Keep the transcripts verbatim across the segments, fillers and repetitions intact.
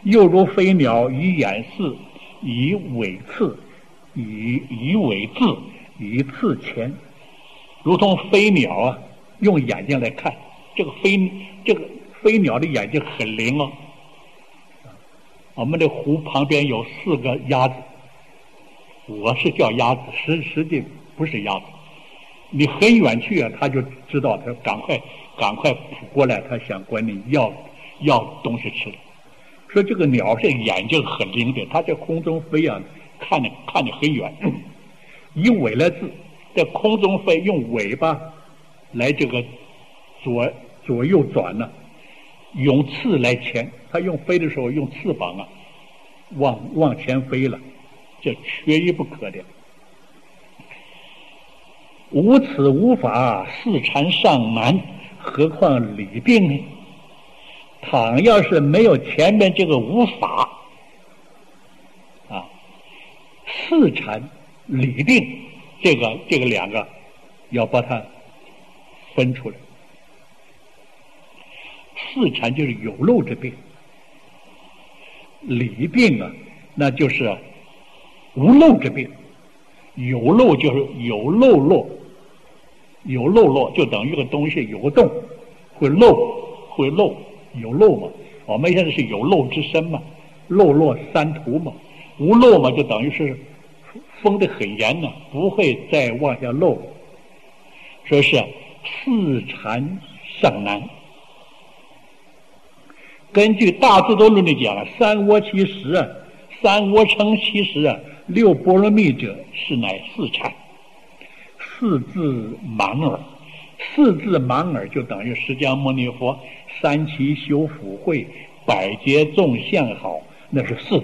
又如飞鸟以眼视，以尾刺，以以尾字，以刺前，如同飞鸟啊，用眼睛来看。这个飞这个飞鸟的眼睛很灵哦。我们的湖旁边有四个鸭子，我是叫鸭子，实实际不是鸭子。你很远去啊，他就知道，他赶快赶快扑过来，他想管你要要东西吃。说这个鸟这眼睛很灵的，它在空中飞啊，看得看得很远。以尾来字，在空中飞，用尾巴来这个左左右转呢、啊，用刺来前。它用飞的时候用翅膀啊，往往前飞了，这缺一不可的。无此无法，四禅尚难，何况理定呢？倘要是没有前面这个无法啊，四禅理定这个这个两个要把它分出来。四禅就是有漏之病，理病啊，那就是无漏之病。有漏就是有漏落，有漏落就等于个东西有个洞，会漏，会漏，有漏嘛。我们现在是有漏之身嘛，漏落三途嘛。无漏嘛，就等于是封得很严呢，不会再往下漏。说是四禅尚难。根据大智度论的讲啊，三窝其实啊，三窝成其实啊，六波罗蜜者是乃四禅，四字盲耳，四字盲耳就等于释迦牟尼佛三期修福慧，百劫众相好，那是四字。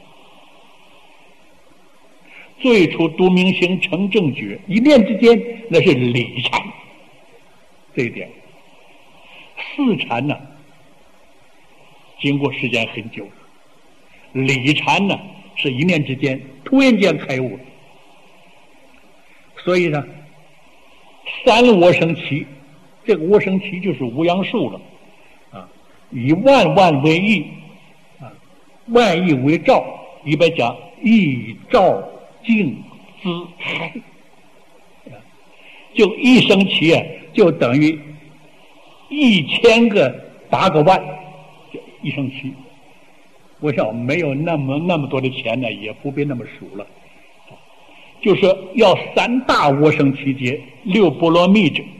最初独明行成正觉，一念之间那是理禅。这一点，四禅呢、啊，经过时间很久，理禅呢是一念之间突然间开悟。所以呢，三窝生期，这个窝生期就是无量数了啊，以万万为亿啊，万亿为兆，一般讲亿兆净资海，就一生期啊，就等于一千个八个万。一生期，我想没有那么那么多的钱呢，也不必那么数了。就是要三大窝生期劫，六波罗蜜者。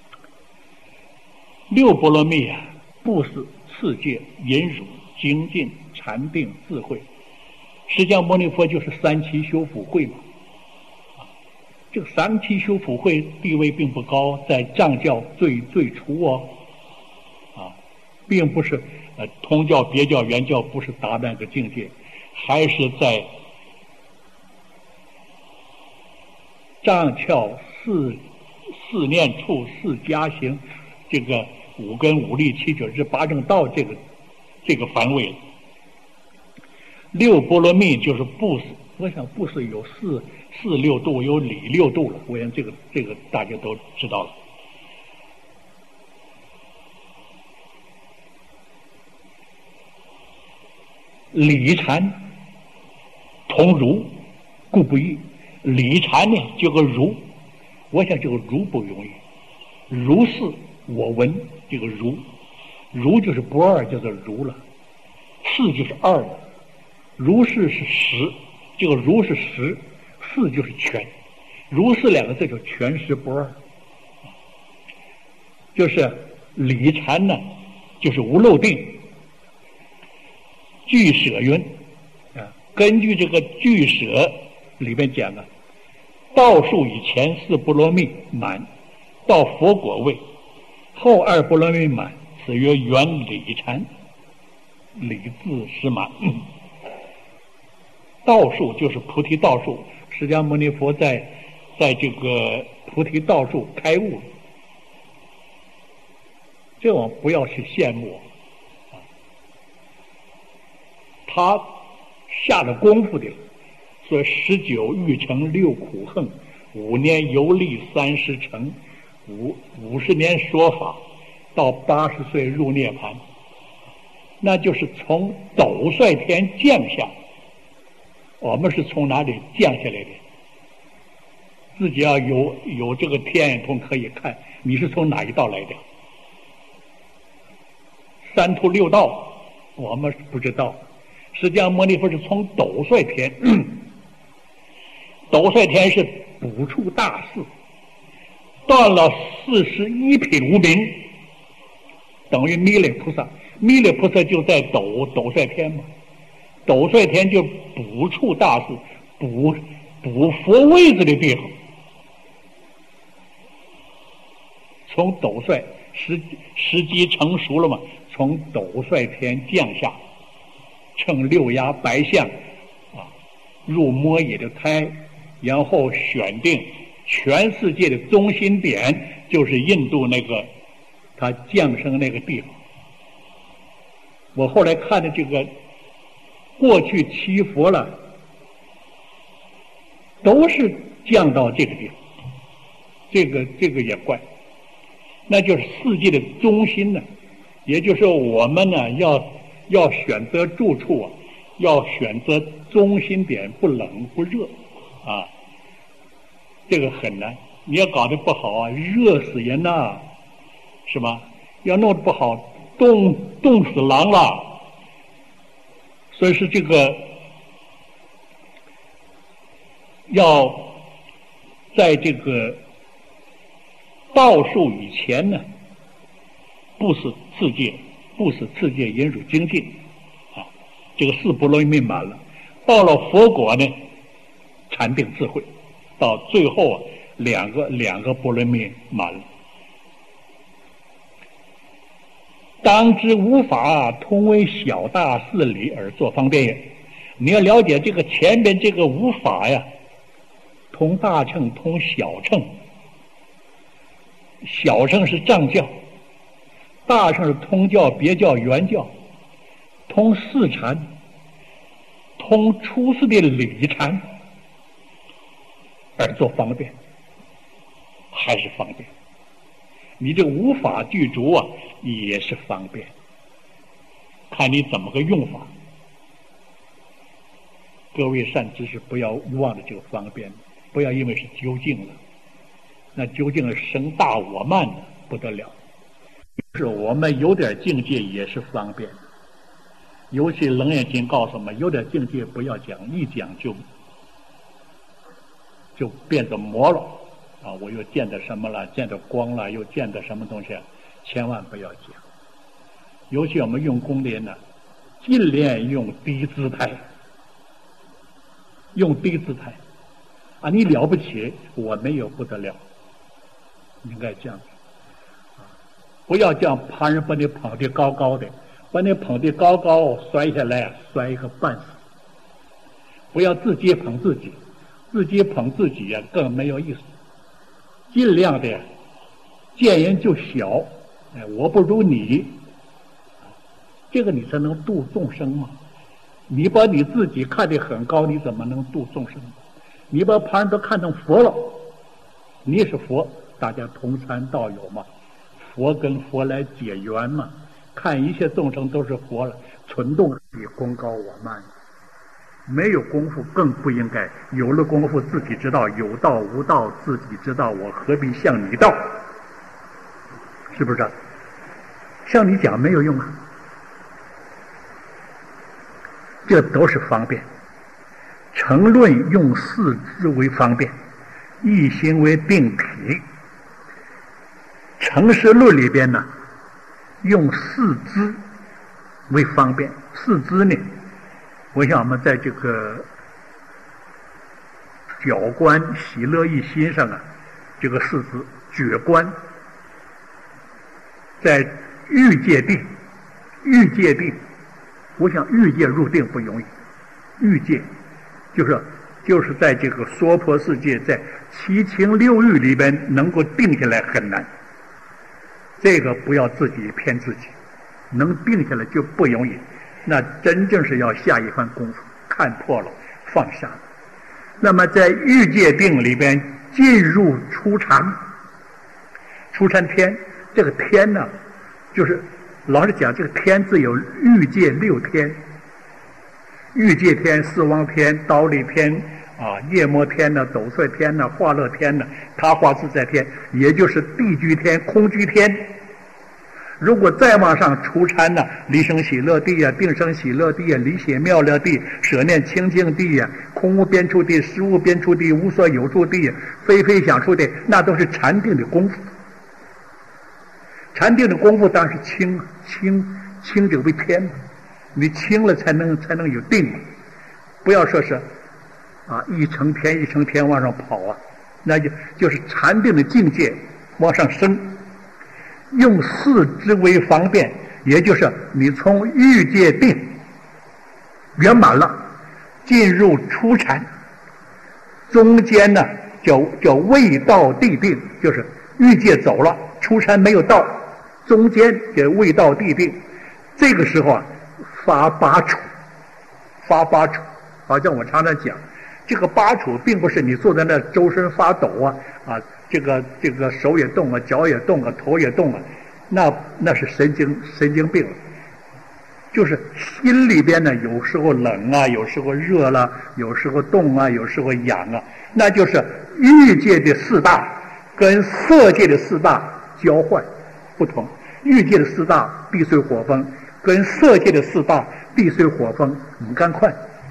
六波罗蜜啊，布施、持戒、忍辱、精进、禅定、智慧。释迦牟尼佛就是三期修福慧嘛。这个三期修福慧地位并不高，在藏教最最初哦，啊，并不是。呃，通教、别教、原教不是达那个境界，还是在藏窍四四念处、四加行，这个五根、五力、七觉之八正道这个这个范围。六波罗蜜就是布施，我想布施有四四六度，有理六度了。我想这个这个大家都知道了。理禅同如，故不易。理禅呢，就个如，我想这个如不容易。如是我闻，这个如，如就是不二，叫做如了。是就是二了。如是是实，这个如是实，是就是全。如是两个字就全实不二。就是理禅呢，就是无漏定。俱舍云啊，根据这个俱舍里面讲啊，道数以前四波罗蜜满，到佛果位，后二波罗蜜满，此曰原理禅，理字实满。嗯、道数就是菩提道数，释迦牟尼佛在在这个菩提道数开悟，这我不要去羡慕。他下了功夫的，说十九欲成六苦恨，五年游历三十成，五五十年说法，到八十岁入涅槃。 那就是从斗率天降下。我们是从哪里降下来的？自己要有有这个天眼通可以看，你是从哪一道来的？三途六道我们不知道。释迦牟尼佛是从斗率天，斗率天是补处大事，断了四十一品无明，等于弥勒菩萨。弥勒菩萨就在斗斗率天嘛，斗率天就补处大事，补补佛位子的地方。从斗率时时机成熟了嘛，从斗率天降下，乘六牙白象啊，入摩野的胎，然后选定全世界的中心点，就是印度那个他降生那个地方。我后来看的这个过去七佛了，都是降到这个地方，这个这个也怪，那就是世界的中心呢。也就是说我们呢要要选择住处啊，要选择中心点，不冷不热啊，这个很难。你要搞得不好啊，热死人呐、啊，是吧？要弄得不好，冻冻死狼了。所以是这个要在这个报数以前呢，不使次界，不使次界引入精进啊，这个四波罗蜜满了，到了佛果呢，禅定智慧，到最后啊，两个两个波罗蜜满了。当知无法通为小大事理而作方便也。你要了解这个前边这个无法呀，通大乘，通小乘。小乘是藏教，大乘是通教、别教、原教，通四禅，通出世的理禅，而做方便，还是方便。你这无法具足啊，也是方便，看你怎么个用法。各位善知识，不要忘了这个方便，不要因为是究竟了，那究竟了生大我慢的不得了。是我们有点境界也是方便，尤其楞严经告诉我们，有点境界不要讲，一讲就就变得魔了。啊，我又见到什么了？见到光了，又见到什么东西？千万不要讲。尤其我们用功的人呢，尽量用低姿态，用低姿态。啊，你了不起，我没有不得了，应该这样子。啊，不要叫旁人把你捧得高高的，把你捧得高高，摔下来摔一个半死。不要自己捧自己，自己捧自己呀、啊，更没有意思。尽量的见人就小，哎，我不如你，这个你才能度众生嘛。你把你自己看得很高，你怎么能度众生？你把旁人都看成佛了，你也是佛，大家同参道友嘛，佛跟佛来结缘嘛，看一切众生都是佛了，存动比功高我慢。没有功夫更不应该，有了功夫自己知道有道无道，自己知道，我何必向你道？是不是？向你讲没有用啊，这都是方便。成论用四支为方便，一心为定体。成实论里边呢，用四支为方便。四支呢，我想我们在这个觉观喜乐一心上啊，这个四支觉观，在欲界定，欲界定，我想欲界入定不容易，欲界就是就是在这个娑婆世界，在七情六欲里边能够定下来很难，这个不要自己骗自己，能定下来就不容易。那真正是要下一番功夫，看破了放下了。那么在欲界定里边进入初禅，初禅天，这个天呢，就是老实讲，这个天字有欲界六天，欲界天、四王天、忉利天啊、夜摩天呢、斗率天呢、化乐天呢、他化自在天，也就是地居天、空居天。如果再往上出参呢，离生喜乐地啊，定生喜乐地啊，离血妙乐地，舍念清净地呀、啊，空无边处地，实无边处地，无所有处地，非非想处地，那都是禅定的功夫。禅定的功夫当然是清清清者为天嘛，你清了才能才能有定嘛，不要说是啊一成天一成天往上跑啊，那就就是禅定的境界往上升。用四肢为方便，也就是你从欲界定圆满了，进入初禅，中间呢叫叫未到地定，就是欲界走了，初禅没有到，中间叫未到地定。这个时候啊，发八处，发八处，好像我常常讲，这个八处并不是你坐在那周身发抖啊啊。这个这个手也动啊，脚也动啊，头也动啊，那那是神经神经病了。就是心里边呢，有时候冷啊，有时候热了，有时候动啊，有时候痒啊，那就是欲界的四大跟色界的四大交换不同。欲界的四大地水火风，跟色界的四大地水火风五干快。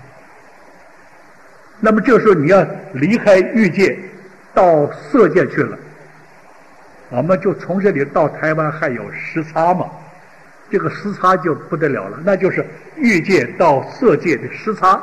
那么这时候你要离开欲界到色界去了，我们就从这里到台湾还有时差嘛，这个时差就不得了了，那就是欲界到色界的时差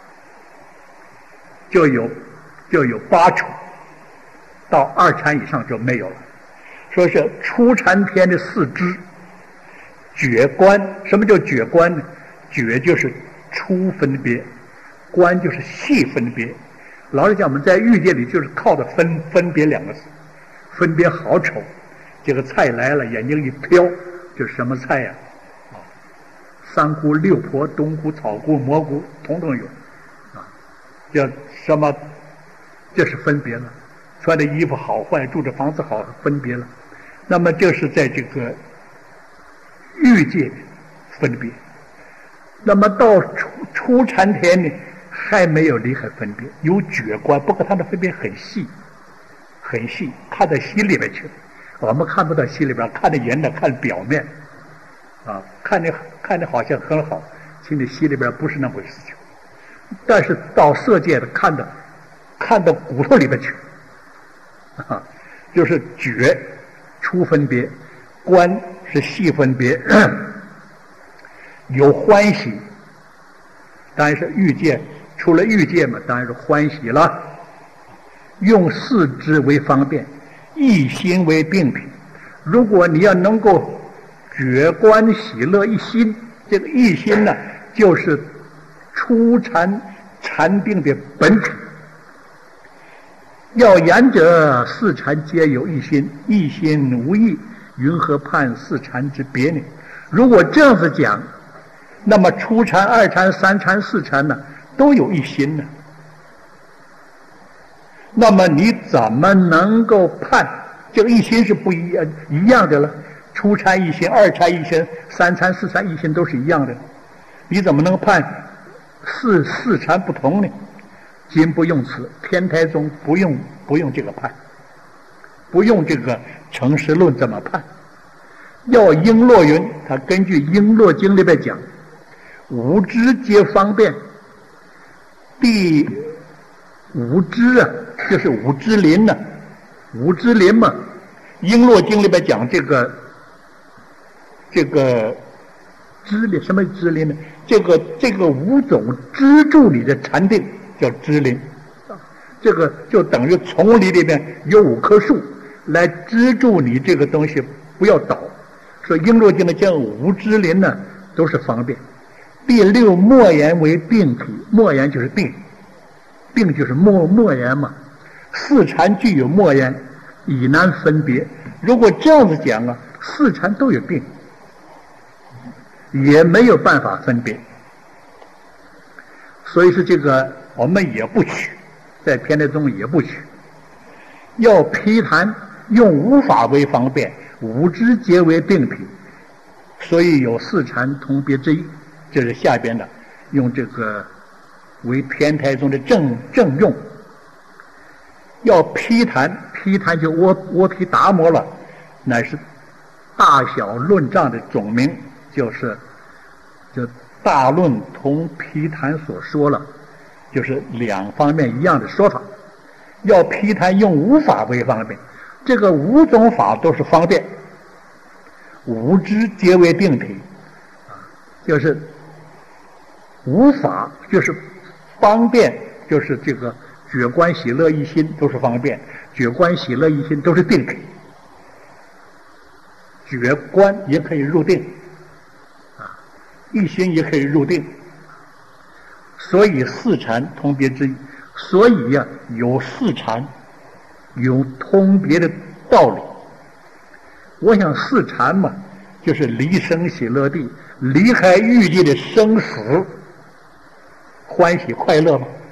就有就有八处，到二禅以上就没有了。说是初禅天的四支觉观，什么叫觉观呢？觉就是初分别，观就是细分别。老实讲，我们在欲界里就是靠着分分别两个字，分别好丑。这个菜来了，眼睛一瞟，这是什么菜呀？啊，三菇、六婆、冬菇、草菇、蘑菇，统统有。啊，叫什么？这是分别了。穿的衣服好坏，住的房子好，分别了。那么这是在这个欲界分别。那么到初初禅天呢？还没有离开分别，有觉观，不过它的分别很细，很细，看到心里边去了。我们看不到心里边，看着人呢，看表面，啊，看着看着好像很好，其实心里边不是那回事情。但是到色界的看到，看到骨头里边去，啊，就是觉初分别，观是细分别，有欢喜，当然是欲界。除了欲界嘛，当然是欢喜了。用四肢为方便，一心为定品。如果你要能够觉观喜乐一心，这个一心呢，就是初禅禅定的本体。要言者，四禅皆有一心，一心无异，云何判四禅之别呢？如果这样子讲，那么初禅、二禅、三禅、四禅呢？都有一心呢，那么你怎么能够判这个一心是不一样一样的了？初禅一心，二禅一心，三禅四禅一心都是一样的，你怎么能判四四禅不同呢？今不用此，天台宗不用不用这个判，不用这个成实论这么判。要璎珞云，他根据璎珞经里边讲，五支皆方便。第五支啊，就是五支林呢、啊，五支林嘛。璎珞经里边讲这个这个支林，什么支林呢？这个这个五种支住你的禅定叫支林，这个就等于丛林里面有五棵树来支住你这个东西不要倒。所以璎珞经的讲五支林呢都是方便。第六默言为定体，默言就是定，定就是默默言嘛。四禅具有默言，以难分别。如果这样子讲啊，四禅都有定，也没有办法分别。所以说这个我们也不取，在天台宗也不取。要批谈，用五法为方便，五支皆为定体。 所以有四禅同别之意。这是下边的，用这个为天台宗的正正用。要批谈，批谈就窝窝批达摩了，乃是大小论藏的总名，就是就大论同批谈所说了，就是两方面一样的说法。要批谈用五法为方便，这个五种法都是方便，五之皆为定体，就是五法就是方便，就是这个觉观喜乐一心都是方便，觉观喜乐一心都是定体，觉观也可以入定，啊，一心也可以入定，所以四禅同别之意。所以呀、啊，有四禅，有通别的道理。我想四禅嘛，就是离生喜乐地，离开欲界的生死，欢喜快乐嘛。